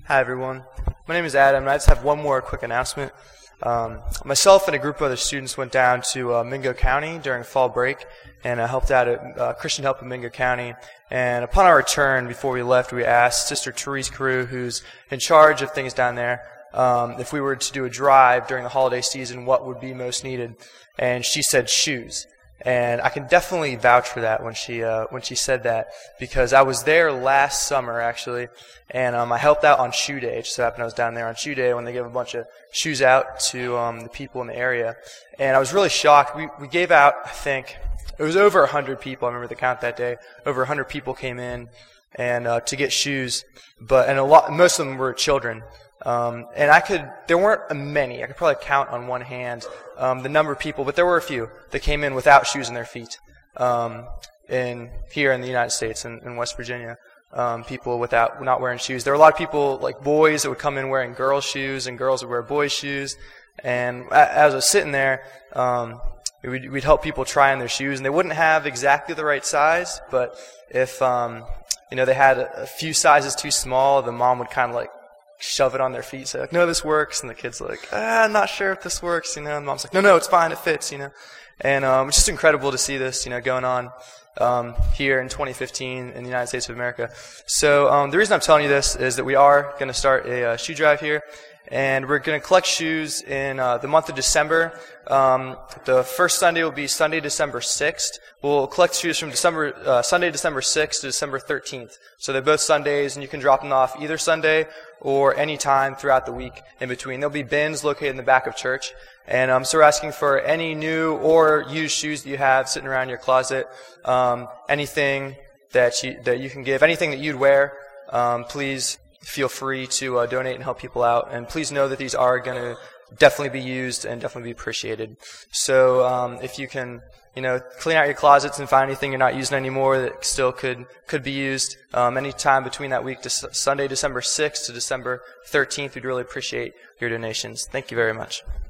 Hi everyone, my name is Adam and I just have one more quick announcement. Myself and a group of other students went down to Mingo County during fall break and helped out at Christian Help in Mingo County. And upon our return, before we left, we asked Sister Therese Carew, who's in charge of things down there, if we were to do a drive during the holiday season, what would be most needed. And she said shoes. And I can definitely vouch for that when she said that, because I was there last summer actually, and I helped out on shoe day. It just happened I was down there on shoe day when they gave a bunch of shoes out to the people in the area, and I was really shocked. We gave out, I think it was over 100 people. I remember the count that day. Over 100 people came in and to get shoes, most of them were children. And there weren't many. I could probably count on one hand the number of people, but there were a few that came in without shoes in their feet. Here in the United States, in West Virginia, people not wearing shoes. There were a lot of people, like boys, that would come in wearing girls' shoes, and girls would wear boys' shoes. And as I was sitting there, we'd help people try on their shoes, and they wouldn't have exactly the right size. But if they had a few sizes too small, the mom would kind of like shove it on their feet, say like, "No, this works," and the kid's like, "I'm not sure if this works," and the mom's like, "No, it's fine, it fits," And it's just incredible to see this, going on here in 2015 in the United States of America. So the reason I'm telling you this is that we are going to start a shoe drive here, and we're going to collect shoes in the month of December. The first Sunday will be Sunday, December 6th. We'll collect shoes from Sunday, December 6th to December 13th. So they're both Sundays, and you can drop them off either Sunday or any time throughout the week in between. There'll be bins located in the back of church. And so we're asking for any new or used shoes that you have sitting around your closet, anything that you can give, anything that you'd wear. Please feel free to donate and help people out. And please know that these are going to definitely be used and definitely be appreciated. So if you can, clean out your closets and find anything you're not using anymore that still could be used any time between that week to Sunday, December 6th to December 13th, we'd really appreciate your donations. Thank you very much.